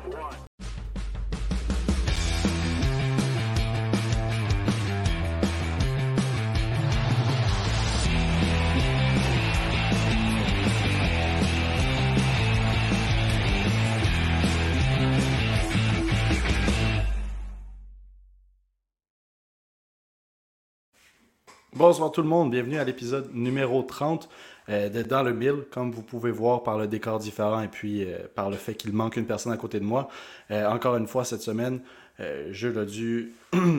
Bonsoir tout le monde, bienvenue à l'épisode numéro 30 de Dans le Mille. Comme vous pouvez voir par le décor différent et puis par le fait qu'il manque une personne à côté de moi. Encore une fois cette semaine, Jules a dû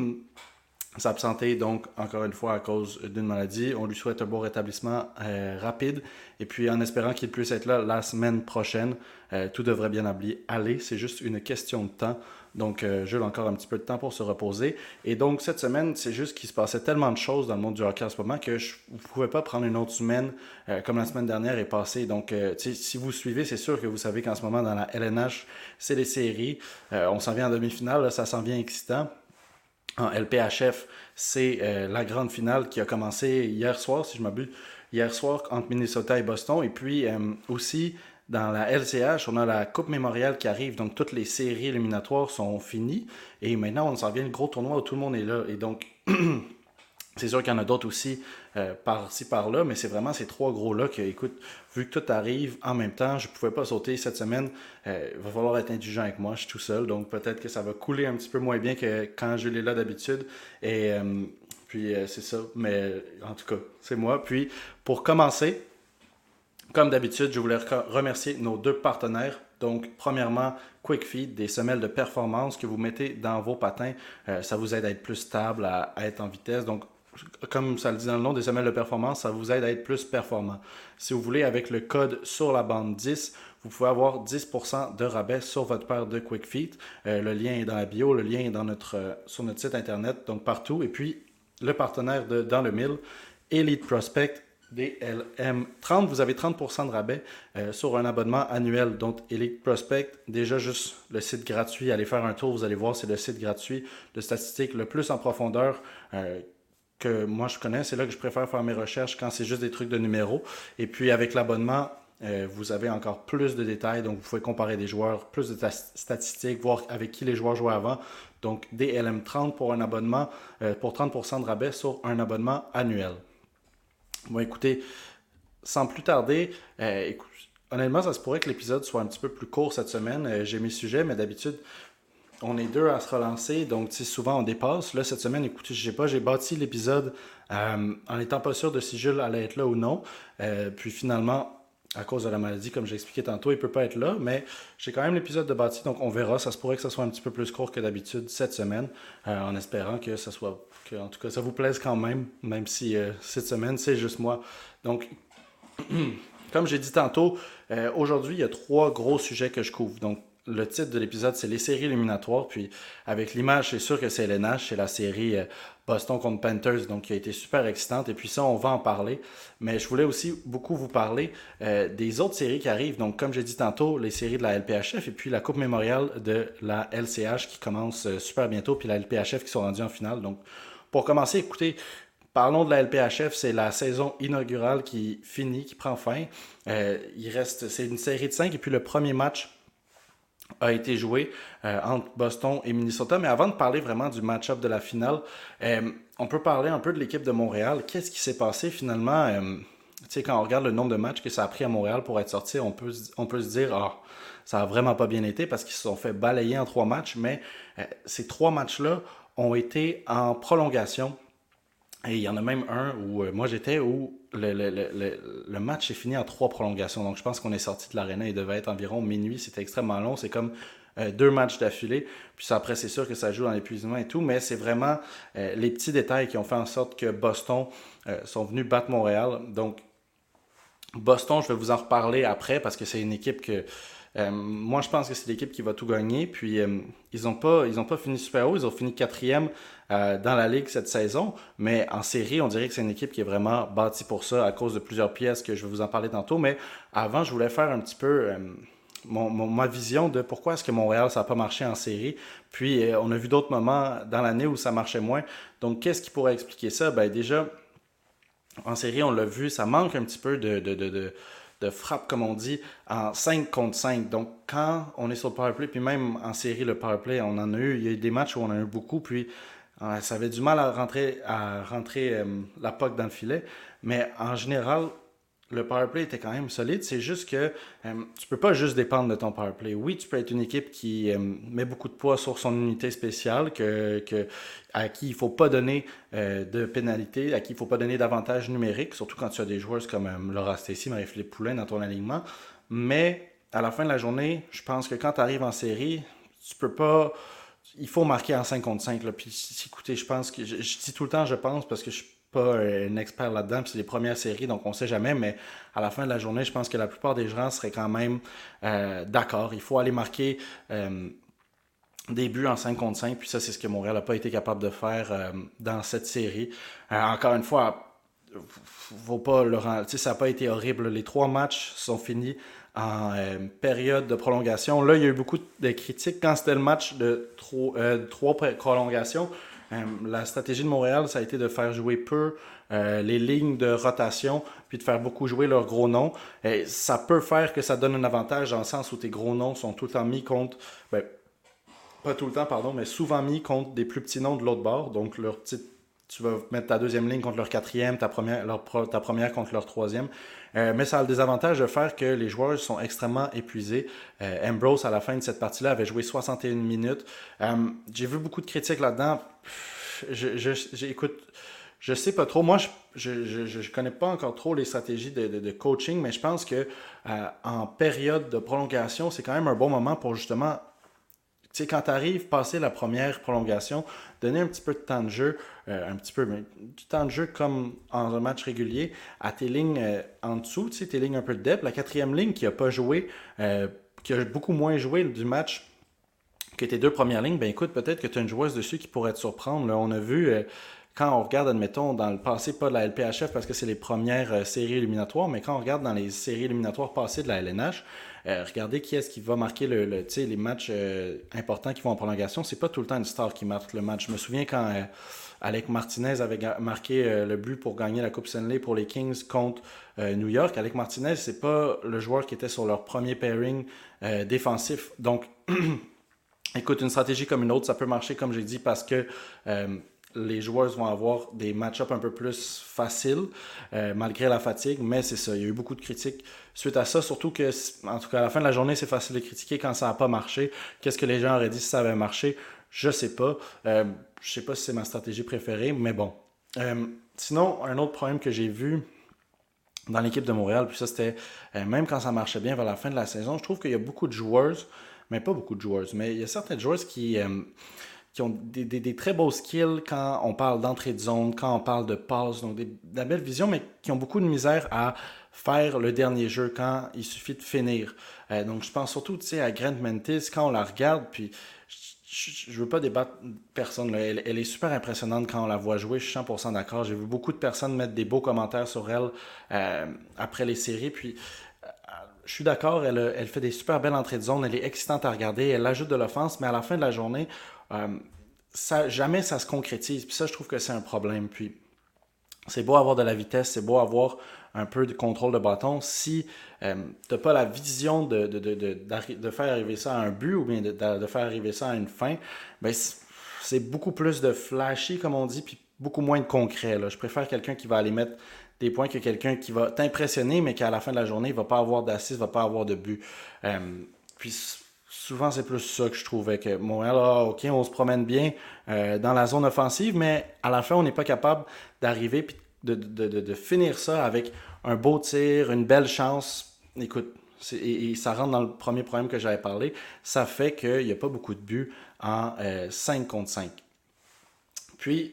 s'absenter donc encore une fois à cause d'une maladie. On lui souhaite un bon rétablissement rapide et puis en espérant qu'il puisse être là la semaine prochaine. Tout devrait bien aller, c'est juste une question de temps. Donc, Jules a encore un petit peu de temps pour se reposer. Et donc, cette semaine, c'est juste qu'il se passait tellement de choses dans le monde du hockey en ce moment que je ne pouvais pas prendre une autre semaine comme la semaine dernière est passée. Donc, si vous suivez, c'est sûr que vous savez qu'en ce moment, dans la LNH, c'est les séries. On s'en vient en demi-finale, là, ça s'en vient excitant. En LPHF, c'est la grande finale qui a commencé hier soir, si je m'abuse, hier soir entre Minnesota et Boston. Et puis aussi, dans la LCH, on a la Coupe Mémorial qui arrive, donc toutes les séries éliminatoires sont finies. Et maintenant, on s'en vient le gros tournoi où tout le monde est là. Et donc, c'est sûr qu'il y en a d'autres aussi par-ci, par-là, mais c'est vraiment ces trois gros-là que, écoute, vu que tout arrive en même temps, je ne pouvais pas sauter cette semaine. Il va falloir être indulgent avec moi, je suis tout seul, donc peut-être que ça va couler un petit peu moins bien que quand je l'ai là d'habitude. Et puis, c'est ça, mais en tout cas, c'est moi. Puis, pour commencer, comme d'habitude, je voulais remercier nos deux partenaires. Donc, premièrement, Quick Feed, des semelles de performance que vous mettez dans vos patins. Ça vous aide à être plus stable, à être en vitesse. Donc, comme ça le dit dans le nom, des semelles de performance, ça vous aide à être plus performant. Si vous voulez, avec le code sur la bande 10, vous pouvez avoir 10% de rabais sur votre paire de Quick Feet. Le lien est dans la bio, le lien est sur notre site internet, donc partout. Et puis, le partenaire de Dans le Mille, Elite Prospect, DLM30, vous avez 30% de rabais sur un abonnement annuel. Donc, Elite Prospect, déjà juste le site gratuit, allez faire un tour, vous allez voir, c'est le site gratuit de statistiques le plus en profondeur que moi je connais. C'est là que je préfère faire mes recherches quand c'est juste des trucs de numéros. Et puis, avec l'abonnement, vous avez encore plus de détails, donc vous pouvez comparer des joueurs, plus de statistiques, voir avec qui les joueurs jouaient avant. Donc, DLM30 pour un abonnement, pour 30% de rabais sur un abonnement annuel. Bon, écoutez, sans plus tarder, honnêtement, ça se pourrait que l'épisode soit un petit peu plus court cette semaine. J'ai mes sujets, mais d'habitude, on est deux à se relancer, donc souvent on dépasse. Là, cette semaine, écoutez, j'ai bâti l'épisode en n'étant pas sûr de si Jules allait être là ou non. Puis finalement, à cause de la maladie, comme j'ai expliqué tantôt, il ne peut pas être là, mais j'ai quand même l'épisode de bâti, donc on verra. Ça se pourrait que ça soit un petit peu plus court que d'habitude cette semaine, en espérant que ça soit, en tout cas, ça vous plaise quand même, même si cette semaine, c'est juste moi. Donc, comme j'ai dit tantôt, aujourd'hui, il y a trois gros sujets que je couvre. Donc, le titre de l'épisode, c'est les séries éliminatoires. Puis, avec l'image, c'est sûr que c'est LNH, c'est la série Boston contre Panthers, donc qui a été super excitante. Et puis ça, on va en parler. Mais je voulais aussi beaucoup vous parler des autres séries qui arrivent. Donc, comme j'ai dit tantôt, les séries de la LPHF et puis la Coupe Mémorial de la LCH qui commence super bientôt, puis la LPHF qui sont rendus en finale. Donc, pour commencer, écoutez, parlons de la LPHF, c'est la saison inaugurale qui finit, qui prend fin. C'est une série de 5 et puis le premier match a été joué entre Boston et Minnesota. Mais avant de parler vraiment du match-up de la finale, on peut parler un peu de l'équipe de Montréal. Qu'est-ce qui s'est passé finalement? Quand on regarde le nombre de matchs que ça a pris à Montréal pour être sorti, on peut se dire ça a vraiment pas bien été parce qu'ils se sont fait balayer en 3 matchs. Mais ces 3 matchs-là ont été en prolongation. Et il y en a même un où moi j'étais où le match est fini en 3 prolongations. Donc je pense qu'on est sorti de l'aréna, il devait être environ minuit, c'était extrêmement long, c'est comme 2 matchs d'affilée. Puis après c'est sûr que ça joue dans l'épuisement et tout, mais c'est vraiment les petits détails qui ont fait en sorte que Boston sont venus battre Montréal. Donc Boston, je vais vous en reparler après parce que c'est une équipe que moi, je pense que c'est l'équipe qui va tout gagner. Puis, ils n'ont pas fini super haut. Ils ont fini 4e dans la Ligue cette saison. Mais en série, on dirait que c'est une équipe qui est vraiment bâtie pour ça à cause de plusieurs pièces que je vais vous en parler tantôt. Mais avant, je voulais faire un petit peu ma vision de pourquoi est-ce que Montréal, ça n'a pas marché en série. Puis, on a vu d'autres moments dans l'année où ça marchait moins. Donc, qu'est-ce qui pourrait expliquer ça? Ben déjà, en série, on l'a vu, ça manque un petit peu de frappe, comme on dit, en 5 contre 5. Donc, quand on est sur le powerplay, puis même en série, le powerplay, on en a eu, il y a eu des matchs où on en a eu beaucoup, puis ça avait du mal à rentrer la puck dans le filet. Mais en général, le powerplay était quand même solide. C'est juste que tu peux pas juste dépendre de ton powerplay. Oui, tu peux être une équipe qui met beaucoup de poids sur son unité spéciale, à qui il faut pas donner de pénalité, à qui il faut pas donner d'avantage numérique, surtout quand tu as des joueurs comme Laura Stacey, Marie-Philippe Poulin dans ton alignement. Mais à la fin de la journée, je pense que quand tu arrives en série, tu peux pas. Il faut marquer en 5 contre 5. Là. Puis écoutez, je pense que. Je dis tout le temps je pense parce que je suis pas un expert là-dedans, puis c'est les premières séries, donc on sait jamais, mais à la fin de la journée, je pense que la plupart des gens seraient quand même d'accord. Il faut aller marquer des buts en 5 contre 5, puis ça, c'est ce que Montréal n'a pas été capable de faire dans cette série. Encore une fois, faut pas le rendre, ça n'a pas été horrible. Les 3 matchs sont finis en période de prolongation. Là, il y a eu beaucoup de critiques quand c'était le match de 3 prolongations. La stratégie de Montréal, ça a été de faire jouer peu les lignes de rotation, puis de faire beaucoup jouer leurs gros noms. Ça peut faire que ça donne un avantage dans le sens où tes gros noms sont tout le temps mis contre, ben, pas tout le temps, pardon, mais souvent mis contre des plus petits noms de l'autre bord. Donc, tu vas mettre ta deuxième ligne contre leur quatrième, ta première contre leur troisième. Mais ça a le désavantage de faire que les joueurs sont extrêmement épuisés. Ambrose, à la fin de cette partie-là, avait joué 61 minutes. J'ai vu beaucoup de critiques là-dedans. Écoute, je sais pas trop. Moi, je connais pas encore trop les stratégies de coaching, mais je pense que en période de prolongation, c'est quand même un bon moment pour justement, tu sais, quand tu arrives, passer la première prolongation, donner un petit peu de temps de jeu, un petit peu, mais du temps de jeu comme en un match régulier, à tes lignes en dessous, tu sais, tes lignes un peu de depth. La quatrième ligne qui a pas joué, qui a beaucoup moins joué du match que tes 2 premières lignes, ben écoute, peut-être que tu as une joueuse dessus qui pourrait te surprendre. Là, on a vu, quand on regarde, admettons, dans le passé, pas de la LPHF parce que c'est les premières séries éliminatoires, mais quand on regarde dans les séries éliminatoires passées de la LNH, regardez qui est-ce qui va marquer les matchs importants qui vont en prolongation. C'est pas tout le temps une star qui marque le match. Je me souviens quand Alec Martinez avait marqué le but pour gagner la Coupe Stanley pour les Kings contre New York. Alec Martinez, c'est pas le joueur qui était sur leur premier pairing défensif. Donc, écoute, une stratégie comme une autre, ça peut marcher, comme j'ai dit, parce que les joueurs vont avoir des match-ups un peu plus faciles, malgré la fatigue, mais c'est ça, il y a eu beaucoup de critiques suite à ça, surtout que, en tout cas, à la fin de la journée, c'est facile de critiquer quand ça n'a pas marché. Qu'est-ce que les gens auraient dit si ça avait marché? Je sais pas. Je sais pas si c'est ma stratégie préférée, mais bon. Sinon, un autre problème que j'ai vu dans l'équipe de Montréal, puis ça c'était, même quand ça marchait bien vers la fin de la saison, je trouve qu'il y a beaucoup de joueurs, mais pas beaucoup de joueurs, mais il y a certaines joueuses qui ont des très beaux skills quand on parle d'entrée de zone, quand on parle de passe, donc de la belle vision, mais qui ont beaucoup de misère à faire le dernier jeu quand il suffit de finir. Donc je pense surtout à Grant Mentis, quand on la regarde, puis je veux pas débattre personne, là. Elle est super impressionnante quand on la voit jouer, je suis 100% d'accord. J'ai vu beaucoup de personnes mettre des beaux commentaires sur elle après les séries, puis je suis d'accord, elle fait des super belles entrées de zone, elle est excitante à regarder, elle ajoute de l'offense, mais à la fin de la journée, euh, jamais ça se concrétise. Puis ça, je trouve que c'est un problème. Puis c'est beau avoir de la vitesse, c'est beau avoir un peu de contrôle de bâton. Si tu n'as pas la vision de faire arriver ça à un but ou bien de faire arriver ça à une fin, ben c'est beaucoup plus de flashy, comme on dit, puis beaucoup moins de concret. Là. Je préfère quelqu'un qui va aller mettre des points que quelqu'un qui va t'impressionner, mais qu'à la fin de la journée, il ne va pas avoir d'assises, il ne va pas avoir de but. Euh, puis souvent, c'est plus ça que je trouvais que Montréal, ok, on se promène bien dans la zone offensive, mais à la fin, on n'est pas capable d'arriver puis de finir ça avec un beau tir, une belle chance. Écoute, et ça rentre dans le premier problème que j'avais parlé. Ça fait qu'il n'y a pas beaucoup de buts en 5 contre 5. Puis,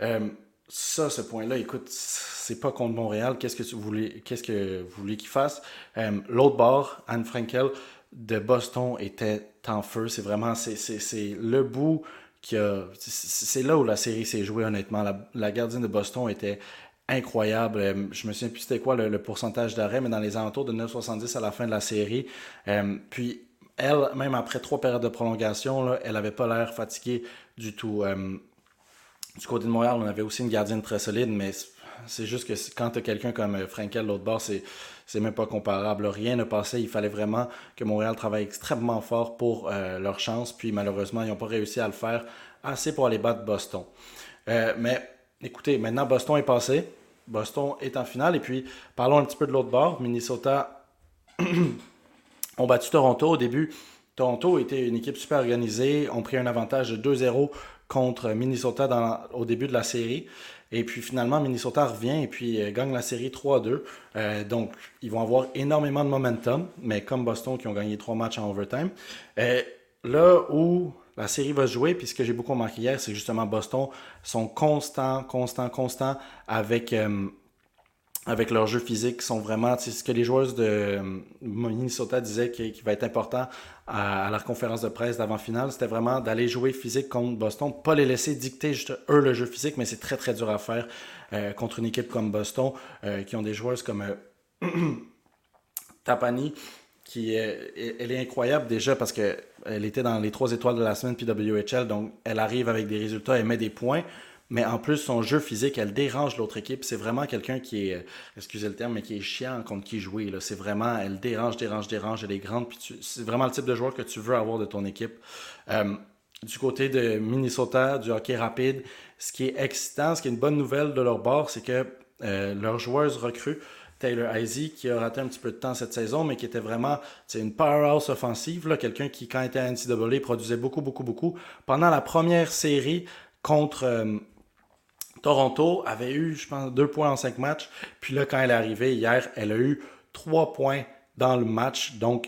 ce point-là, écoute, c'est pas contre Montréal. Qu'est-ce que vous voulez qu'il fasse? L'autre bord, Anne Frankel de Boston était en feu. C'est vraiment, c'est le bout c'est là où la série s'est jouée, honnêtement. La gardienne de Boston était incroyable. Je me souviens plus c'était quoi le pourcentage d'arrêt, mais dans les alentours de 9,70 à la fin de la série. Puis, elle, même après 3 périodes de prolongation, là, elle avait pas l'air fatiguée du tout. Du côté de Montréal, on avait aussi une gardienne très solide, mais c'est juste que quand tu as quelqu'un comme Frankel, l'autre bord, c'est même pas comparable. Rien ne passait. Il fallait vraiment que Montréal travaille extrêmement fort pour leur chance. Puis malheureusement, ils n'ont pas réussi à le faire assez pour aller battre Boston. Mais écoutez, maintenant Boston est passé. Boston est en finale. Et puis, parlons un petit peu de l'autre bord. Minnesota ont battu Toronto au début. Toronto était une équipe super organisée, ont pris un avantage de 2-0 contre Minnesota au début de la série. Et puis finalement, Minnesota revient et puis gagne la série 3-2. Donc, ils vont avoir énormément de momentum, mais comme Boston qui ont gagné 3 matchs en overtime. Là où la série va se jouer, puis ce que j'ai beaucoup remarqué hier, c'est que justement Boston sont constants avec leur jeu physique, sont vraiment, c'est ce que les joueuses de Minnesota disaient qui va être important à leur conférence de presse d'avant-finale, c'était vraiment d'aller jouer physique contre Boston, pas les laisser dicter juste eux le jeu physique, mais c'est très très dur à faire contre une équipe comme Boston, qui ont des joueuses comme Tapani, elle est incroyable déjà parce que elle était dans les 3 étoiles de la semaine PWHL, donc elle arrive avec des résultats, elle met des points. Mais en plus, son jeu physique, elle dérange l'autre équipe. C'est vraiment quelqu'un qui est, excusez le terme, mais qui est chiant contre qui jouer. Là. C'est vraiment, elle dérange. Elle est grande. Puis c'est vraiment le type de joueur que tu veux avoir de ton équipe. Du côté de Minnesota, du hockey rapide, ce qui est excitant, ce qui est une bonne nouvelle de leur bord, c'est que leur joueuse recrue, Taylor Heisey, qui a raté un petit peu de temps cette saison, mais qui était vraiment une powerhouse offensive, là, quelqu'un qui, quand il était à NCAA, produisait beaucoup. Pendant la première série contre Toronto, avait eu, je pense, 2 points en 5 matchs. Puis là, quand elle est arrivée hier, elle a eu 3 points dans le match. Donc,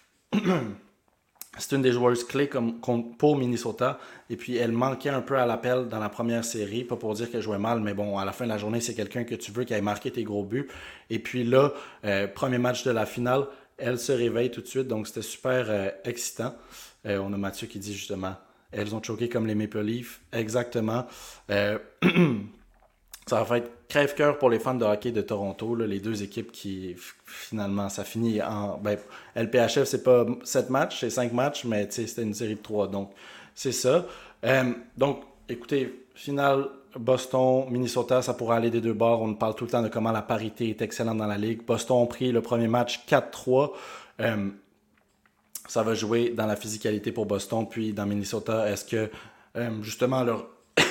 c'est une des joueuses clés pour Minnesota. Et puis, elle manquait un peu à l'appel dans la première série. Pas pour dire qu'elle jouait mal, mais bon, à la fin de la journée, c'est quelqu'un que tu veux qui ait marqué tes gros buts. Et puis là, premier match de la finale, elle se réveille tout de suite. Donc, c'était super excitant. On a Mathieu qui dit justement, elles ont choqué comme les Maple Leafs. Exactement. Ça va être crève-cœur pour les fans de hockey de Toronto, là, les deux équipes qui, finalement, ça finit en... Ben, LPHF, c'est pas 7 matchs, c'est 5 matchs, mais c'était une série de 3, donc c'est ça. Donc, écoutez, finale Boston, Minnesota, ça pourrait aller des deux bords. On parle tout le temps de comment la parité est excellente dans la ligue. Boston a pris le premier match 4-3. Ça va jouer dans la physicalité pour Boston, puis dans Minnesota, est-ce que, justement, leur...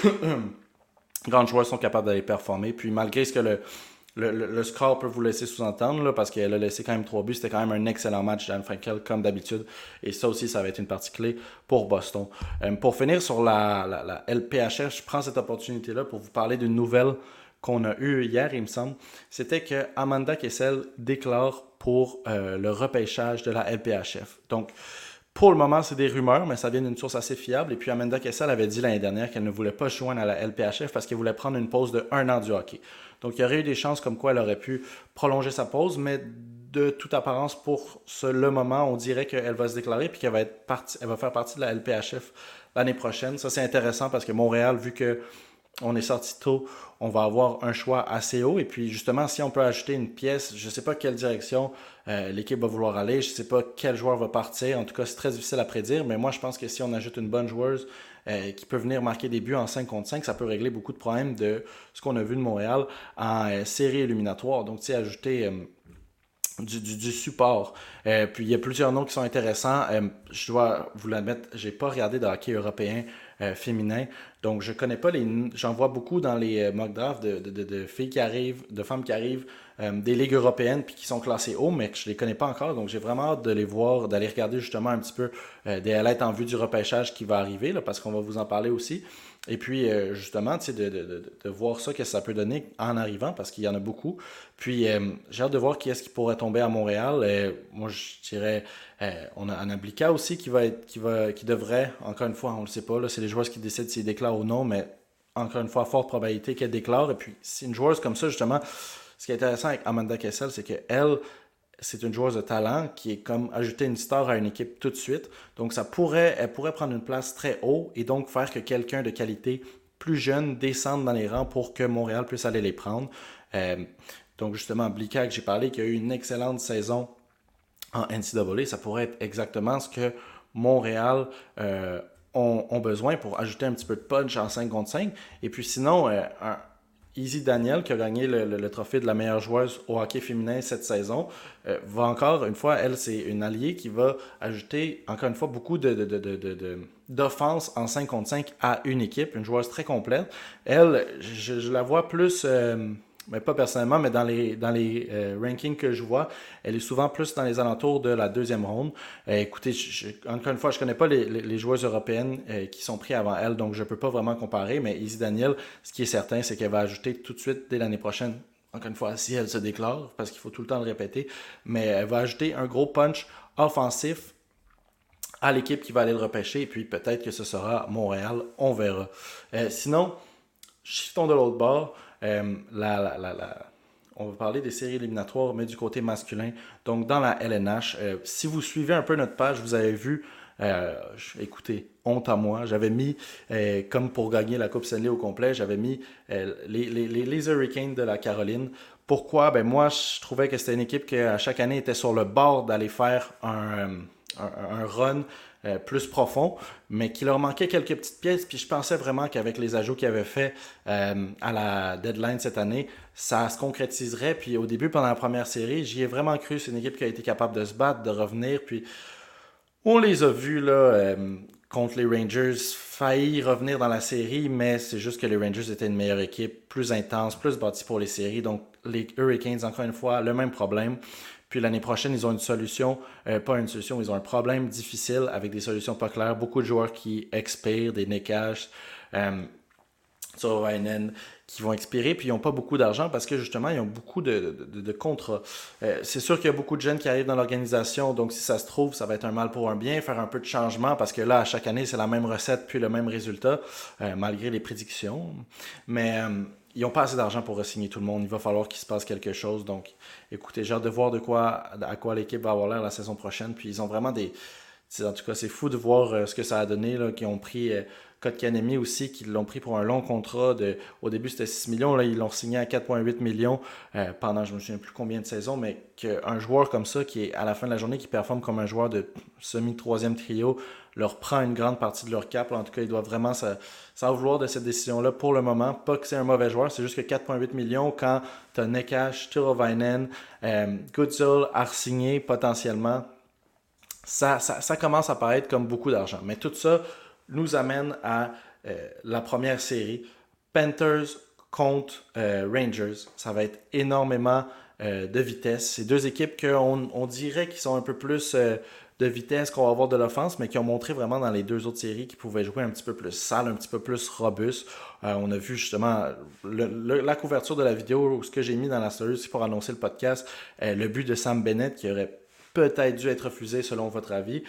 grands joueurs sont capables d'aller performer. Puis malgré ce que le score peut vous laisser sous-entendre, là, parce qu'elle a laissé quand même 3 buts, c'était quand même un excellent match d'Anne Frankel, comme d'habitude. Et ça aussi, ça va être une partie clé pour Boston. Pour finir sur la LPHF, je prends cette opportunité-là pour vous parler d'une nouvelle qu'on a eue hier, il me semble. C'était que Amanda Kessel déclare pour le repêchage de la LPHF. Donc, pour le moment, c'est des rumeurs, mais ça vient d'une source assez fiable. Et puis Amanda Kessel avait dit l'année dernière qu'elle ne voulait pas joindre à la LPHF parce qu'elle voulait prendre une pause de 1 an du hockey. Donc il y aurait eu des chances comme quoi elle aurait pu prolonger sa pause, mais de toute apparence, pour le moment, on dirait qu'elle va se déclarer et qu'elle va elle va faire partie de la LPHF l'année prochaine. Ça, c'est intéressant parce que Montréal, vu que on est sorti tôt, on va avoir un choix assez haut. Et puis justement, si on peut ajouter une pièce, je ne sais pas quelle direction l'équipe va vouloir aller, je ne sais pas quel joueur va partir. En tout cas, c'est très difficile à prédire. Mais moi, je pense que si on ajoute une bonne joueuse qui peut venir marquer des buts en 5 contre 5, ça peut régler beaucoup de problèmes de ce qu'on a vu de Montréal en série éliminatoire. Donc, tu sais, ajouter... Du support. Puis il y a plusieurs noms qui sont intéressants. Je dois vous l'admettre, j'ai pas regardé de hockey européen féminin. Donc je connais pas j'en vois beaucoup dans les mock drafts de filles qui arrivent, de femmes qui arrivent des ligues européennes puis qui sont classées haut, mais que je les connais pas encore. Donc j'ai vraiment hâte de les voir, d'aller regarder justement un petit peu des highlights en vue du repêchage qui va arriver, là, parce qu'on va vous en parler aussi. Et puis, justement, tu sais, de voir ça, qu'est-ce que ça peut donner en arrivant, parce qu'il y en a beaucoup. Puis, j'ai hâte de voir qui est-ce qui pourrait tomber à Montréal. Moi, je dirais, on a Anna Blika aussi qui devrait, encore une fois, on le sait pas, là, c'est les joueurs qui décident s'ils déclarent ou non, mais encore une fois, forte probabilité qu'elle déclare. Et puis, c'est une joueuse comme ça, justement, ce qui est intéressant avec Amanda Kessel, c'est qu'elle, c'est une joueuse de talent qui est comme ajouter une star à une équipe tout de suite. Donc, elle pourrait prendre une place très haut et donc faire que quelqu'un de qualité plus jeune descende dans les rangs pour que Montréal puisse aller les prendre. Donc, justement, Blika, que j'ai parlé, qui a eu une excellente saison en NCAA, ça pourrait être exactement ce que Montréal ont besoin pour ajouter un petit peu de punch en 5 contre 5. Et puis sinon, Easy Daniel, qui a gagné le trophée de la meilleure joueuse au hockey féminin cette saison, va encore une fois, elle, c'est une alliée qui va ajouter encore une fois beaucoup d'offense en 5 contre 5 à une équipe, une joueuse très complète. Elle, je la vois plus, mais pas personnellement, mais dans les rankings que je vois, elle est souvent plus dans les alentours de la deuxième ronde. Écoutez, encore une fois, je connais pas les joueuses européennes qui sont prises avant elle, donc je peux pas vraiment comparer, mais Izzy Daniel, ce qui est certain, c'est qu'elle va ajouter tout de suite, dès l'année prochaine, encore une fois, si elle se déclare, parce qu'il faut tout le temps le répéter, mais elle va ajouter un gros punch offensif à l'équipe qui va aller le repêcher, et puis peut-être que ce sera Montréal, on verra. Sinon, shiftons de l'autre bord. On va parler des séries éliminatoires, mais du côté masculin. Donc, dans la LNH, si vous suivez un peu notre page, vous avez vu, écoutez, honte à moi, j'avais mis, comme pour gagner la Coupe Stanley au complet, j'avais mis les Hurricanes de la Caroline. Pourquoi? Ben moi, je trouvais que c'était une équipe qui, à chaque année, était sur le bord d'aller faire un run plus profond, mais qu'il leur manquait quelques petites pièces. Puis je pensais vraiment qu'avec les ajouts qu'ils avaient fait à la deadline cette année, ça se concrétiserait. Puis au début, pendant la première série, j'y ai vraiment cru. C'est une équipe qui a été capable de se battre, de revenir. Puis on les a vus là, contre les Rangers, failli revenir dans la série, mais c'est juste que les Rangers étaient une meilleure équipe, plus intense, plus bâtie pour les séries. Donc les Hurricanes, encore une fois, le même problème. Puis l'année prochaine, ils ont une solution, pas une solution, ils ont un problème difficile avec des solutions pas claires. Beaucoup de joueurs qui expirent, des Nekash, Sorovainen, qui vont expirer, puis ils n'ont pas beaucoup d'argent parce que justement, ils ont beaucoup de contrats. C'est sûr qu'il y a beaucoup de jeunes qui arrivent dans l'organisation, donc si ça se trouve, ça va être un mal pour un bien, faire un peu de changement parce que là, à chaque année, c'est la même recette puis le même résultat, malgré les prédictions. Mais ils n'ont pas assez d'argent pour re-signer tout le monde. Il va falloir qu'il se passe quelque chose. Donc, écoutez, j'ai hâte de voir à quoi l'équipe va avoir l'air la saison prochaine. Puis ils ont vraiment des. En tout cas, c'est fou de voir ce que ça a donné, là, qu'ils ont pris Kotkaniemi aussi, qu'ils l'ont pris pour un long contrat. Au début, c'était 6 millions. Là, ils l'ont signé à 4,8 millions pendant, je ne me souviens plus combien de saisons, mais qu'un joueur comme ça, qui est à la fin de la journée, qui performe comme un joueur de semi-troisième trio, leur prend une grande partie de leur cap. Là, en tout cas, ils doivent vraiment s'en vouloir de cette décision-là pour le moment. Pas que c'est un mauvais joueur, c'est juste que 4,8 millions quand tu as Nekash, Turovainen, Goodsell à re-signer potentiellement, ça commence à paraître comme beaucoup d'argent. Mais tout ça nous amène à la première série. Panthers contre Rangers. Ça va être énormément de vitesse. C'est deux équipes qu'on dirait qu'ils sont un peu plus de vitesse, qu'on va avoir de l'offense, mais qui ont montré vraiment dans les deux autres séries qu'ils pouvaient jouer un petit peu plus sale, un petit peu plus robuste. On a vu justement la couverture de la vidéo, ce que j'ai mis dans la story aussi pour annoncer le podcast, le but de Sam Bennett qui aurait peut-être dû être refusé selon votre avis.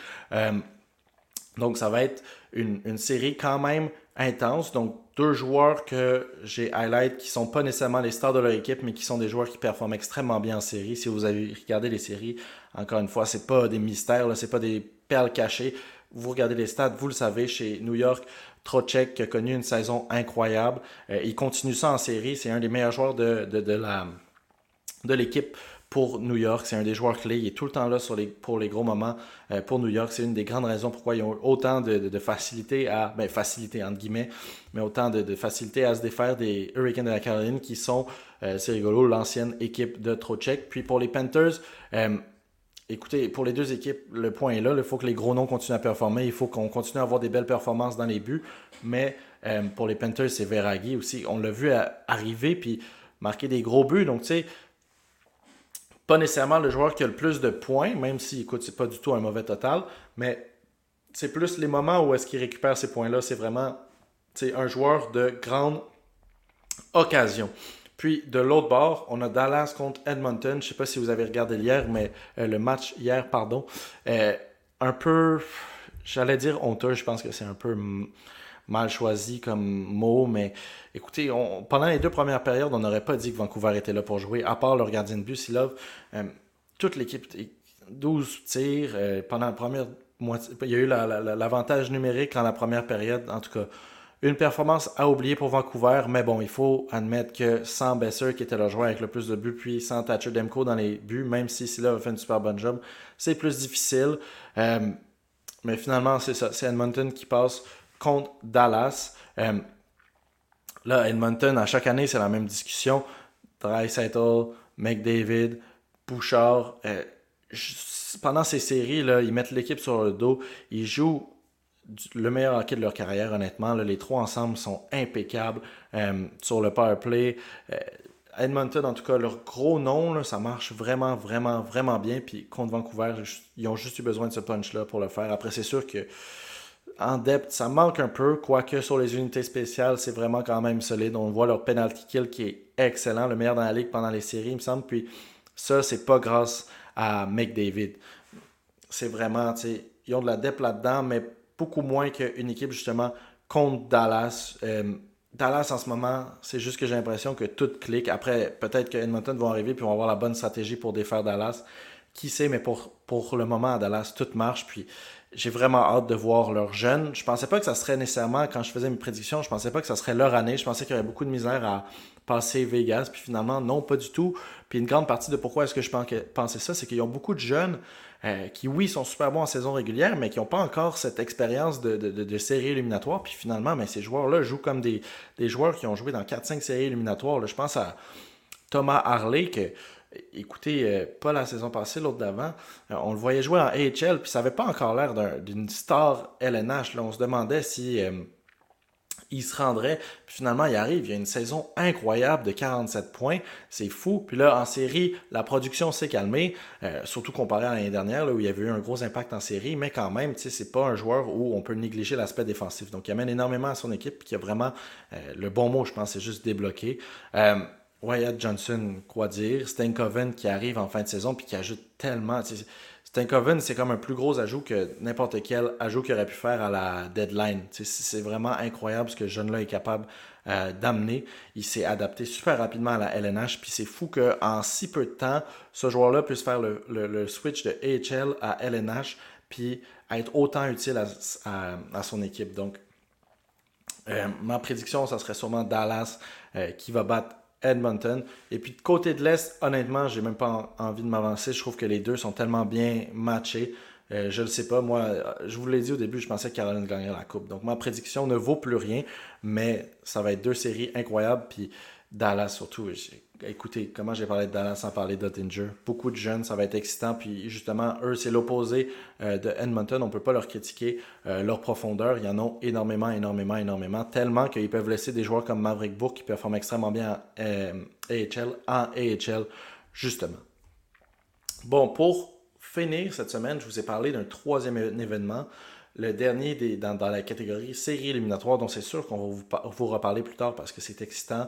Donc ça va être une série quand même intense. Donc deux joueurs que j'ai highlight qui sont pas nécessairement les stars de leur équipe, mais qui sont des joueurs qui performent extrêmement bien en série. Si vous avez regardé les séries, encore une fois, c'est pas des mystères, là, c'est pas des perles cachées. Vous regardez les stats, vous le savez, chez New York, Trocheck qui a connu une saison incroyable. Il continue ça en série. C'est un des meilleurs joueurs de l'équipe pour New York. C'est un des joueurs clés. Il est tout le temps là pour les gros moments pour New York. C'est une des grandes raisons pourquoi ils ont autant de facilité facilité entre guillemets, mais autant de facilité à se défaire des Hurricanes de la Caroline qui sont, c'est rigolo, l'ancienne équipe de Trocheck. Puis pour les Panthers, écoutez, pour les deux équipes, le point est là. Il faut que les gros noms continuent à performer. Il faut qu'on continue à avoir des belles performances dans les buts. Mais pour les Panthers, c'est Verhaeghe aussi. On l'a vu arriver puis marquer des gros buts. Donc, tu sais, pas nécessairement le joueur qui a le plus de points, même si, écoute, c'est pas du tout un mauvais total, mais c'est plus les moments où est-ce qu'il récupère ces points-là. C'est vraiment un joueur de grande occasion. Puis, de l'autre bord, on a Dallas contre Edmonton. Je ne sais pas si vous avez regardé le match hier, pardon. Un peu, j'allais dire honteux, je pense que c'est un peu mal choisi comme mot, mais écoutez, pendant les deux premières périodes, on n'aurait pas dit que Vancouver était là pour jouer, à part leur gardien de but, Silov. Toute l'équipe, 12 tirs pendant la première moitié. Il y a eu l'avantage numérique dans la première période, en tout cas. Une performance à oublier pour Vancouver, mais bon, il faut admettre que sans Besser, qui était le joueur avec le plus de buts, puis sans Thatcher Demko dans les buts, même si Silov a fait une super bonne job, c'est plus difficile. Mais finalement, c'est ça. C'est Edmonton qui passe contre Dallas. Là, Edmonton, à chaque année, c'est la même discussion. Draisaitl, McDavid, Bouchard. Pendant ces séries, là, ils mettent l'équipe sur le dos. Ils jouent le meilleur hockey de leur carrière, honnêtement. Là, les trois ensemble sont impeccables sur le power play. Edmonton, en tout cas, leur gros nom, là, ça marche vraiment, vraiment, vraiment bien. Puis contre Vancouver, ils ont juste eu besoin de ce punch-là pour le faire. Après, c'est sûr que en depth, ça manque un peu, quoique sur les unités spéciales, c'est vraiment quand même solide. On voit leur penalty kill qui est excellent, le meilleur dans la ligue pendant les séries, il me semble. Puis ça, c'est pas grâce à McDavid. C'est vraiment, tu sais, ils ont de la depth là-dedans, mais beaucoup moins qu'une équipe justement contre Dallas. Dallas en ce moment, c'est juste que j'ai l'impression que tout clique. Après, peut-être que Edmonton vont arriver puis vont avoir la bonne stratégie pour défaire Dallas. Qui sait, mais pour le moment à Dallas, tout marche. Puis j'ai vraiment hâte de voir leurs jeunes. Je pensais pas que ça serait nécessairement, quand je faisais mes prédictions, je pensais pas que ça serait leur année. Je pensais qu'il y aurait beaucoup de misère à passer Vegas. Puis finalement, non, pas du tout. Puis une grande partie de pourquoi est-ce que je pensais ça, c'est qu'ils ont beaucoup de jeunes qui, oui, sont super bons en saison régulière, mais qui n'ont pas encore cette expérience de série éliminatoire. Puis finalement, mais ces joueurs-là jouent comme des joueurs qui ont joué dans 4-5 séries éliminatoires. Là, je pense à Thomas Harley, que, écoutez, pas la saison passée, l'autre d'avant, on le voyait jouer en AHL, puis ça n'avait pas encore l'air d'une star LNH. Là, on se demandait si il se rendrait. Puis finalement, il arrive. Il y a une saison incroyable de 47 points. C'est fou. Puis là, en série, la production s'est calmée, surtout comparé à l'année dernière, là, où il y avait eu un gros impact en série. Mais quand même, tu sais, c'est pas un joueur où on peut négliger l'aspect défensif. Donc, il amène énormément à son équipe, puis qui a vraiment le bon mot, je pense, c'est juste débloqué. Wyatt Johnson, quoi dire. Stankoven qui arrive en fin de saison, puis qui ajoute tellement. Stankoven, c'est comme un plus gros ajout que n'importe quel ajout qu'il aurait pu faire à la deadline. C'est vraiment incroyable ce que ce jeune-là est capable d'amener. Il s'est adapté super rapidement à la LNH, puis c'est fou qu'en si peu de temps, ce joueur-là puisse faire le switch de AHL à LNH, puis être autant utile à son équipe. Donc, ma prédiction, ça serait sûrement Dallas qui va battre Edmonton. Et puis de côté de l'Est, honnêtement, j'ai même pas envie de m'avancer. Je trouve que les deux sont tellement bien matchés. Je ne sais pas, moi, je vous l'ai dit au début, je pensais que Caroline gagnerait la coupe. Donc ma prédiction ne vaut plus rien, mais ça va être deux séries incroyables. Puis Dallas surtout. Écoutez, comment j'ai parlé de Dallas sans parler d'Ottinger. Beaucoup de jeunes, ça va être excitant. Puis justement, eux, c'est l'opposé de Edmonton. On ne peut pas leur critiquer leur profondeur. Il y en a énormément, énormément, énormément. Tellement qu'ils peuvent laisser des joueurs comme Maverick Bourque qui performent extrêmement bien en AHL, justement. Bon, pour finir cette semaine, je vous ai parlé d'un troisième événement. Le dernier dans la catégorie série éliminatoire, dont c'est sûr qu'on va vous reparler plus tard parce que c'est excitant.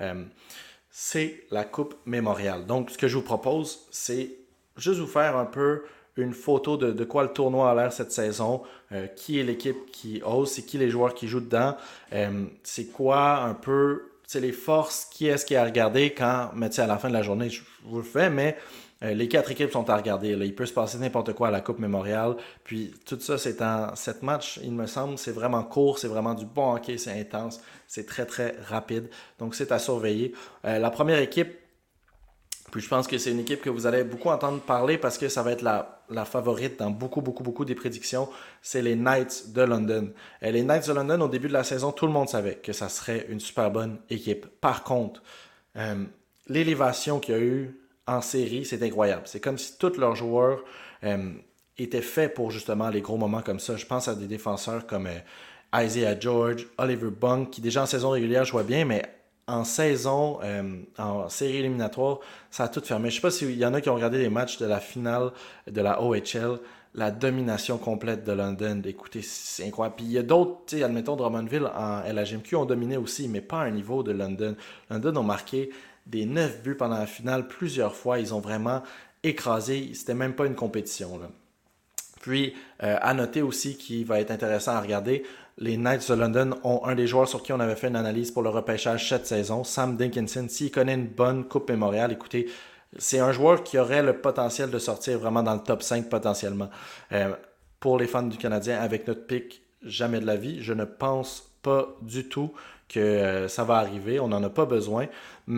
C'est la Coupe Mémoriale. Donc, ce que je vous propose, c'est juste vous faire un peu une photo de quoi le tournoi a l'air cette saison, qui est l'équipe qui ose, c'est qui les joueurs qui jouent dedans, c'est quoi un peu les forces, qui est-ce qui est à regarder quand, mais à la fin de la journée, je vous le fais, mais les quatre équipes sont à regarder. Là. Il peut se passer n'importe quoi à la Coupe Mémoriale. Puis tout ça, c'est en 7 matchs, il me semble. C'est vraiment court, c'est vraiment du bon hockey, c'est intense, c'est très très rapide. Donc c'est à surveiller. La première équipe, puis je pense que c'est une équipe que vous allez beaucoup entendre parler parce que ça va être la favorite dans beaucoup, beaucoup, beaucoup des prédictions. C'est les Knights de London. Les Knights de London, au début de la saison, tout le monde savait que ça serait une super bonne équipe. Par contre, l'élévation qu'il y a eu en série, c'est incroyable. C'est comme si tous leurs joueurs étaient faits pour justement les gros moments comme ça. Je pense à des défenseurs comme Isaiah George, Oliver Bunk, qui déjà en saison régulière jouaient bien, mais en saison, en série éliminatoire, ça a tout fermé. Je ne sais pas s'il y en a qui ont regardé les matchs de la finale de la OHL, la domination complète de London. Écoutez, c'est incroyable. Puis il y a d'autres, tu sais, admettons, Drummondville en LHMQ ont dominé aussi, mais pas à un niveau de London. London ont marqué des 9 buts pendant la finale plusieurs fois. Ils ont vraiment écrasé. C'était même pas une compétition, là. Puis, à noter aussi qui va être intéressant à regarder, les Knights de London ont un des joueurs sur qui on avait fait une analyse pour le repêchage cette saison, Sam Dinkinson. S'il connaît une bonne Coupe Mémoriale, écoutez, c'est un joueur qui aurait le potentiel de sortir vraiment dans le top 5 potentiellement. Pour les fans du Canadien, avec notre pick, jamais de la vie, je ne pense pas du tout que ça va arriver. On n'en a pas besoin.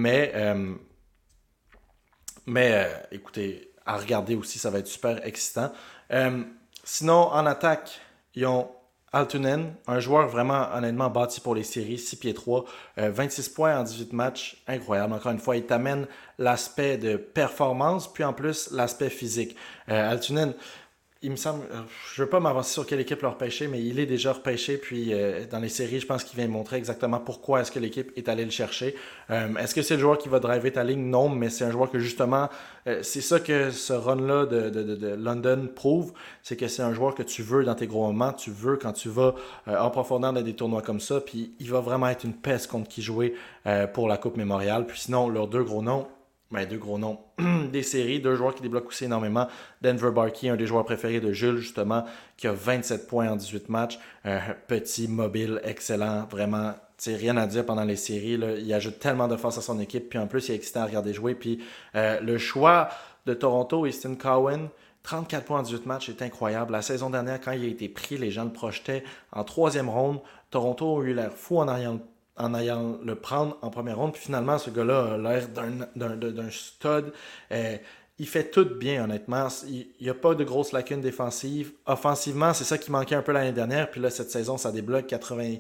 Mais écoutez, à regarder aussi, ça va être super excitant. Sinon, en attaque, ils ont Altunen, un joueur vraiment honnêtement bâti pour les séries, 6 pieds 3, 26 points en 18 matchs, incroyable. Encore une fois, il t'amène l'aspect de performance, puis en plus l'aspect physique. Altunen, il me semble, je veux pas m'avancer sur quelle équipe l'a repêché, mais il est déjà repêché. Puis dans les séries, je pense qu'il vient montrer exactement pourquoi est-ce que l'équipe est allée le chercher. Est-ce que c'est le joueur qui va driver ta ligne? Non, mais c'est un joueur que justement, c'est ça que ce run-là de London prouve, c'est que c'est un joueur que tu veux dans tes gros moments, tu veux quand tu vas en profondeur dans des tournois comme ça. Puis il va vraiment être une peste contre qui jouer pour la Coupe Mémoriale. Puis sinon, leurs deux gros noms des séries, deux joueurs qui débloquent aussi énormément. Denver Barkey, un des joueurs préférés de Jules, justement, qui a 27 points en 18 matchs. Petit, mobile, excellent, vraiment, rien à dire pendant les séries. Là. Il ajoute tellement de force à son équipe, puis en plus, il est excitant à regarder jouer. Puis le choix de Toronto, Easton Cowan, 34 points en 18 matchs, est incroyable. La saison dernière, quand il a été pris, les gens le projetaient en troisième ronde. Toronto a eu l'air fou en allant le prendre en première ronde. Puis finalement, ce gars-là a l'air d'un stud. Il fait tout bien, honnêtement. Il n'y a pas de grosses lacunes défensives. Offensivement, c'est ça qui manquait un peu l'année dernière. Puis là, cette saison, ça débloque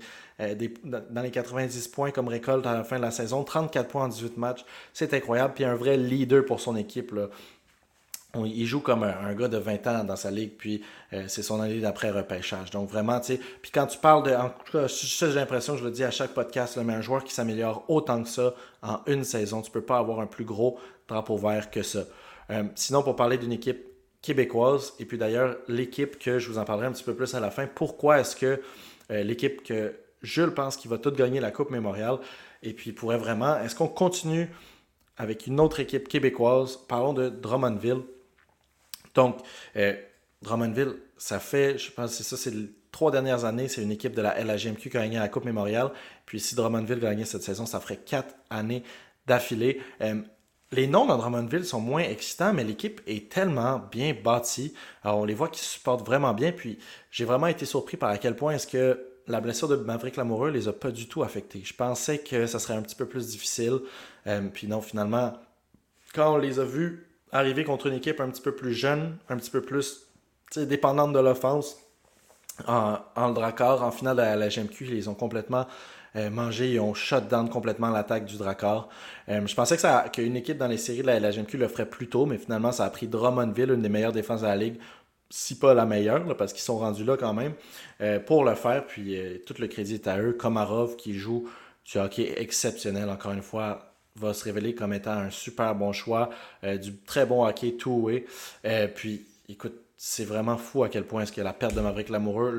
dans les 90 points comme récolte à la fin de la saison. 34 points en 18 matchs. C'est incroyable. Puis un vrai leader pour son équipe, là. Il joue comme un gars de 20 ans dans sa ligue, puis c'est son année d'après repêchage. Donc vraiment, tu sais, puis quand tu parles en tout cas, ça, j'ai l'impression, je le dis à chaque podcast, là, mais un joueur qui s'améliore autant que ça en une saison, tu peux pas avoir un plus gros drapeau vert que ça. Sinon, pour parler d'une équipe québécoise, et puis d'ailleurs, l'équipe que je vous en parlerai un petit peu plus à la fin, pourquoi est-ce que l'équipe que Jules pense qu'il va tout gagner la Coupe Mémoriale, et puis pourrait vraiment, est-ce qu'on continue avec une autre équipe québécoise? Parlons de Drummondville. Donc, Drummondville, ça fait, je pense que c'est les 3 dernières années, c'est une équipe de la LHGMQ qui a gagné la Coupe Mémoriale. Puis si Drummondville gagnait cette saison, ça ferait 4 années d'affilée. Les noms dans Drummondville sont moins excitants, mais l'équipe est tellement bien bâtie. Alors, on les voit qui se supportent vraiment bien. Puis j'ai vraiment été surpris par à quel point est-ce que la blessure de Maverick Lamoureux les a pas du tout affectés. Je pensais que ça serait un petit peu plus difficile. Puis non, finalement, quand on les a vus arriver contre une équipe un petit peu plus jeune, un petit peu plus dépendante de l'offense, en le Drakkar, en finale de la GMQ, ils les ont complètement mangé, ils ont shut down complètement l'attaque du Drakkar. Je pensais qu'une équipe dans les séries de la LHMQ le ferait plus tôt, mais finalement ça a pris Drummondville, une des meilleures défenses de la ligue, si pas la meilleure, là, parce qu'ils sont rendus là quand même, pour le faire. Puis tout le crédit est à eux. Komarov qui joue du hockey exceptionnel, encore une fois, va se révéler comme étant un super bon choix, du très bon hockey two-way. Puis, écoute, c'est vraiment fou à quel point est-ce que la perte de Maverick Lamoureux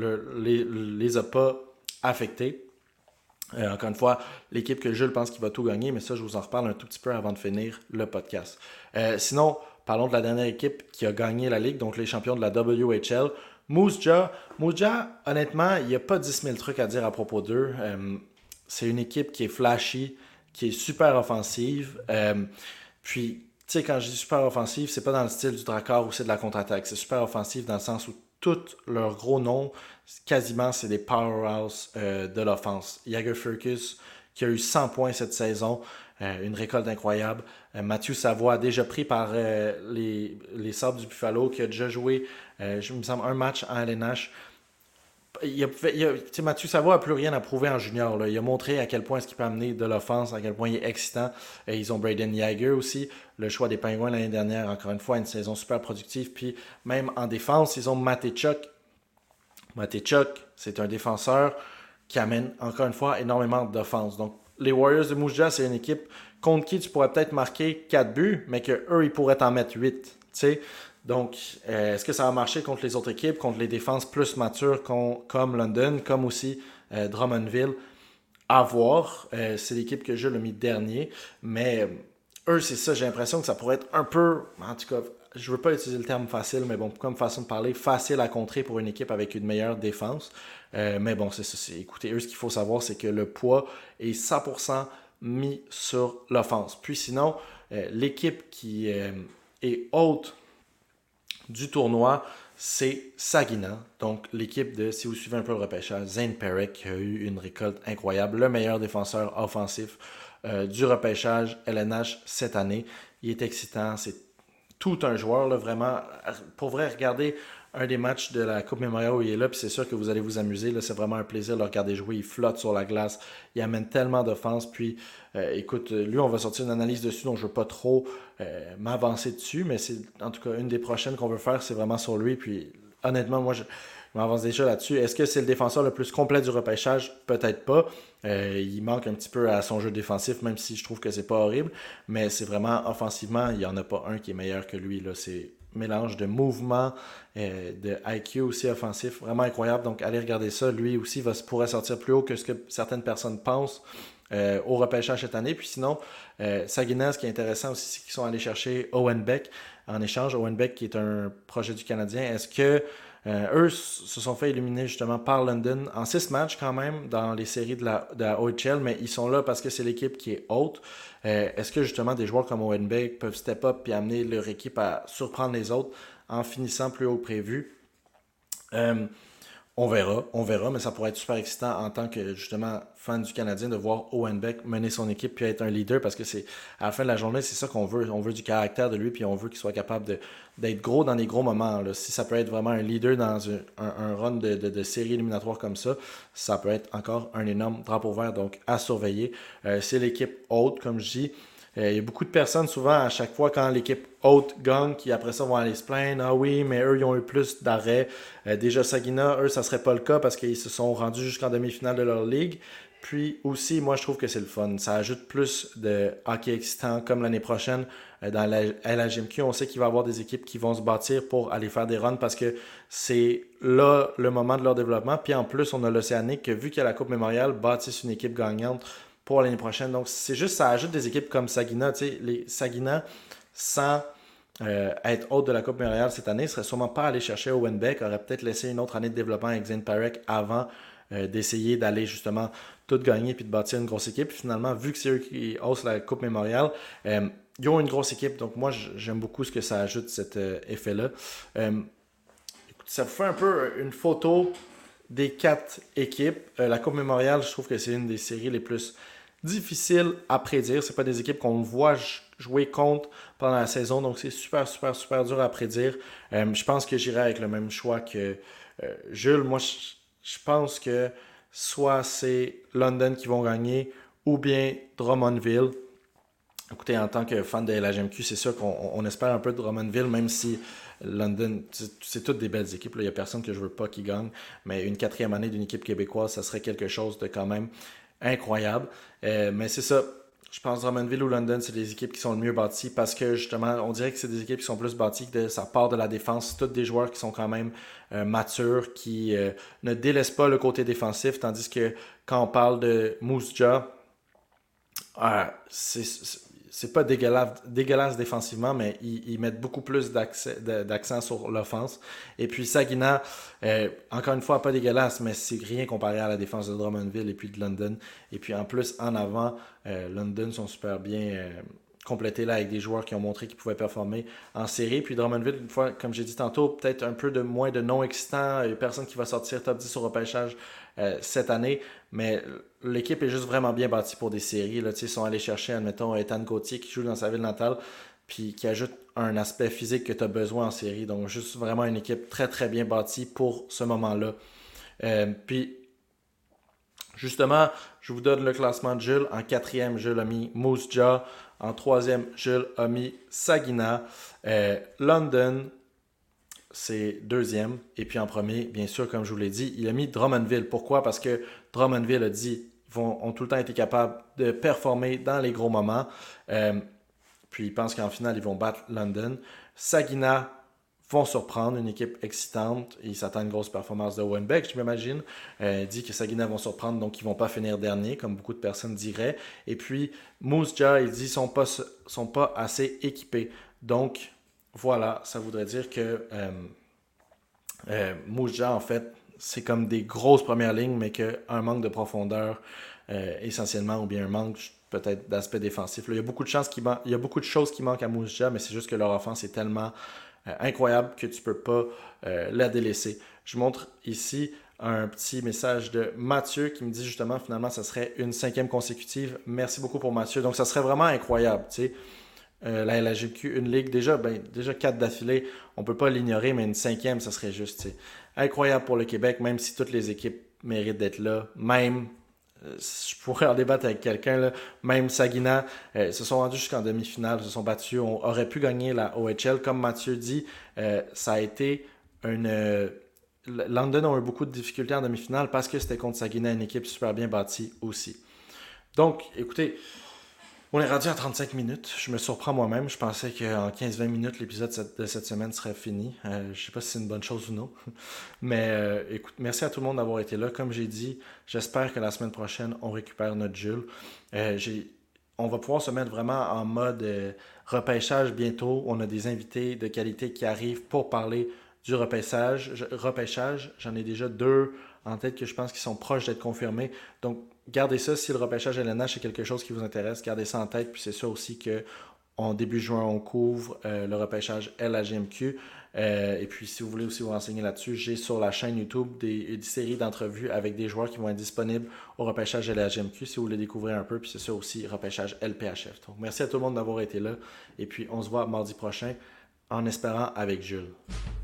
les a pas affectés. Encore une fois, l'équipe que Jules pense qu'il va tout gagner, mais ça, je vous en reparle un tout petit peu avant de finir le podcast. Sinon, parlons de la dernière équipe qui a gagné la Ligue, donc les champions de la WHL. Moose Jaw, honnêtement, il n'y a pas 10 000 trucs à dire à propos d'eux. C'est une équipe qui est flashy, qui est super offensive. Puis, tu sais, quand je dis super offensive, c'est pas dans le style du Drakkar ou c'est de la contre-attaque. C'est super offensive dans le sens où tous leurs gros noms, quasiment, c'est des powerhouses de l'offense. Jagger Furcus, qui a eu 100 points cette saison, une récolte incroyable. Mathieu Savoie, déjà pris par les Sabres du Buffalo, qui a déjà joué, je me semble, un match en LNH. Mathieu Savoie n'a plus rien à prouver en junior. Là. Il a montré à quel point est-ce qu'il peut amener de l'offense, à quel point il est excitant. Ils ont Braden Jagger aussi, le choix des Pingouins l'année dernière. Encore une fois, une saison super productive. Puis même en défense, ils ont Matechuk. Matechuk, c'est un défenseur qui amène, encore une fois, énormément d'offense. Donc, les Warriors de Moose Jaw, c'est une équipe contre qui tu pourrais peut-être marquer 4 buts, mais qu'eux, ils pourraient t'en mettre 8. Tu sais? Donc, est-ce que ça va marcher contre les autres équipes, contre les défenses plus matures comme London, comme aussi Drummondville? À voir. C'est l'équipe que je l'ai mis dernier. Mais eux, c'est ça. J'ai l'impression que ça pourrait être un peu, en tout cas, je veux pas utiliser le terme facile, mais bon, comme façon de parler, facile à contrer pour une équipe avec une meilleure défense. Mais bon, c'est ça. Écoutez, eux, ce qu'il faut savoir, c'est que le poids est 100% mis sur l'offense. Puis sinon, l'équipe qui est haute du tournoi, c'est Saginaw. Donc, l'équipe de, si vous suivez un peu le repêchage, Zane Perek qui a eu une récolte incroyable, le meilleur défenseur offensif du repêchage LNH cette année. Il est excitant, c'est tout un joueur, là, vraiment. Pour vrai, regardez un des matchs de la Coupe Memorial où il est là, puis c'est sûr que vous allez vous amuser. Là, c'est vraiment un plaisir de le regarder jouer. Il flotte sur la glace, il amène tellement d'offense. Puis, écoute, lui, on va sortir une analyse dessus, donc je ne veux pas trop m'avancer dessus, mais c'est en tout cas une des prochaines qu'on veut faire, c'est vraiment sur lui. Puis, honnêtement, moi, je m'avance déjà là-dessus. Est-ce que c'est le défenseur le plus complet du repêchage? Peut-être pas. Il manque un petit peu à son jeu défensif, même si je trouve que c'est pas horrible. Mais c'est vraiment offensivement, il n'y en a pas un qui est meilleur que lui. Là. C'est mélange de mouvement, de IQ aussi offensif, vraiment incroyable. Donc allez regarder ça. Lui aussi pourrait sortir plus haut que ce que certaines personnes pensent au repêchage cette année. Puis sinon, Saginaw, ce qui est intéressant aussi, c'est qu'ils sont allés chercher Owen Beck en échange. Owen Beck qui est un projet du Canadien. Est-ce que eux se sont fait éliminer justement par London en 6 matchs quand même dans les séries de la OHL, mais ils sont là parce que c'est l'équipe qui est haute. Est-ce que justement des joueurs comme Owen Beck peuvent step up et amener leur équipe à surprendre les autres en finissant plus haut que prévu? Euh, on verra, mais ça pourrait être super excitant en tant que justement fan du Canadien de voir Owen Beck mener son équipe puis être un leader parce que c'est à la fin de la journée, c'est ça qu'on veut. On veut du caractère de lui puis on veut qu'il soit capable d'être gros dans les gros moments. Là. Si ça peut être vraiment un leader dans un run de série éliminatoire comme ça peut être encore un énorme drapeau vert, donc à surveiller. C'est l'équipe haute, comme je dis. Il y a beaucoup de personnes, souvent, à chaque fois, quand l'équipe haute gagne, qui après ça vont aller se plaindre. Ah oui, mais eux, ils ont eu plus d'arrêts. Déjà, Saginaw, eux, ça serait pas le cas parce qu'ils se sont rendus jusqu'en demi-finale de leur ligue. Puis aussi, moi, je trouve que c'est le fun. Ça ajoute plus de hockey excitant, comme l'année prochaine dans la LHMQ. On sait qu'il va y avoir des équipes qui vont se bâtir pour aller faire des runs parce que c'est là le moment de leur développement. Puis en plus, on a l'Océanique que, vu qu'il y a la Coupe Mémoriale, bâtisse une équipe gagnante pour l'année prochaine. Donc, c'est juste, ça ajoute des équipes comme Saginaw. Tu sais, les Saginaw, sans être hôte de la Coupe Mémoriale cette année, ne serait sûrement pas allé chercher Owen Beck, aurait peut-être laissé une autre année de développement avec Zane Parek avant d'essayer d'aller justement tout gagner puis de bâtir une grosse équipe. Puis finalement, vu que c'est eux qui haussent la Coupe Mémoriale, ils ont une grosse équipe. Donc, moi, j'aime beaucoup ce que ça ajoute, cet effet-là. Écoute, ça vous fait un peu une photo des 4 équipes. La Coupe Mémoriale, je trouve que c'est une des séries les plus difficiles à prédire. C'est pas des équipes qu'on voit jouer contre pendant la saison, donc c'est super, super, super dur à prédire. Je pense que j'irai avec le même choix que Jules. Moi, je pense que soit c'est London qui vont gagner ou bien Drummondville. Écoutez, en tant que fan de LHMQ, c'est sûr qu'on espère un peu de Drummondville, même si London, c'est toutes des belles équipes. Il n'y a personne que je veux pas qui gagne, mais une 4e année d'une équipe québécoise, ça serait quelque chose de quand même incroyable. Mais c'est ça. Je pense que Drummondville ou London, c'est des équipes qui sont le mieux bâties parce que justement, on dirait que c'est des équipes qui sont plus bâties, que ça part de la défense. C'est tous des joueurs qui sont quand même matures, qui ne délaissent pas le côté défensif, tandis que quand on parle de Moose Jaw, c'est pas dégueulasse défensivement, mais ils mettent beaucoup plus d'accent sur l'offense. Et puis Saginaw, encore une fois, pas dégueulasse, mais c'est rien comparé à la défense de Drummondville et puis de London. Et puis en plus, en avant, London sont super bien complétés là avec des joueurs qui ont montré qu'ils pouvaient performer en série. Puis Drummondville, une fois, comme j'ai dit tantôt, peut-être un peu de moins de non excitant. Il y a personne qui va sortir top 10 au repêchage cette année, mais l'équipe est juste vraiment bien bâtie pour des séries. Là, ils sont allés chercher, admettons, Ethan Gauthier qui joue dans sa ville natale, puis qui ajoute un aspect physique que tu as besoin en série. Donc, juste vraiment une équipe très, très bien bâtie pour ce moment-là. Puis, justement, je vous donne le classement de Jules. En 4e, Jules a mis Moose Jaw. En 3e, Jules a mis Saginaw. London, c'est 2e. Et puis en premier, bien sûr, comme je vous l'ai dit, il a mis Drummondville. Pourquoi? Parce que Drummondville a dit ont tout le temps été capables de performer dans les gros moments. Puis ils pensent qu'en finale, ils vont battre London. Saginaw vont surprendre, une équipe excitante. Ils s'attendent à une grosse performance de Owen Beck, je m'imagine. Il dit que Saginaw vont surprendre, donc ils ne vont pas finir dernier, comme beaucoup de personnes diraient. Et puis, Moose Jaw, il dit qu'ils ne sont pas assez équipés. Donc, voilà, ça voudrait dire que Moose Jaw, en fait, c'est comme des grosses premières lignes, mais qu'un manque de profondeur, essentiellement, ou bien un manque peut-être d'aspect défensif. Là, il y a beaucoup de il y a beaucoup de choses qui manquent à Moose Jaw, mais c'est juste que leur offense est tellement incroyable que tu ne peux pas la délaisser. Je montre ici un petit message de Mathieu qui me dit justement, finalement, ça serait une 5e consécutive. Merci beaucoup pour Mathieu. Donc, ça serait vraiment incroyable, tu sais. la LHGMQ, une ligue, déjà 4 d'affilée, on peut pas l'ignorer, mais une cinquième, ça serait juste, tu sais, incroyable pour le Québec, même si toutes les équipes méritent d'être là. Même, je pourrais en débattre avec quelqu'un, là, même Saginaw, se sont rendus jusqu'en demi-finale, se sont battus, on aurait pu gagner la OHL. Comme Mathieu dit, ça a été une... London ont eu beaucoup de difficultés en demi-finale parce que c'était contre Saginaw, une équipe super bien bâtie aussi. Donc, écoutez, on est rendu à 35 minutes. Je me surprends moi-même. Je pensais qu'en 15-20 minutes, l'épisode de cette semaine serait fini. Je sais pas si c'est une bonne chose ou non. Mais écoute, merci à tout le monde d'avoir été là. Comme j'ai dit, j'espère que la semaine prochaine, on récupère notre Jules. On va pouvoir se mettre vraiment en mode repêchage bientôt. On a des invités de qualité qui arrivent pour parler du repêchage. J'en ai déjà 2 en tête que je pense qu'ils sont proches d'être confirmés. Donc, gardez ça si le repêchage LNH est quelque chose qui vous intéresse. Gardez ça en tête. Puis c'est sûr aussi que en début juin, on couvre le repêchage LHGMQ. Et puis, si vous voulez aussi vous renseigner là-dessus, j'ai sur la chaîne YouTube des séries d'entrevues avec des joueurs qui vont être disponibles au repêchage LHGMQ si vous voulez découvrir un peu. Puis c'est ça aussi, repêchage LPHF. Donc, merci à tout le monde d'avoir été là. Et puis, on se voit mardi prochain en espérant avec Jules.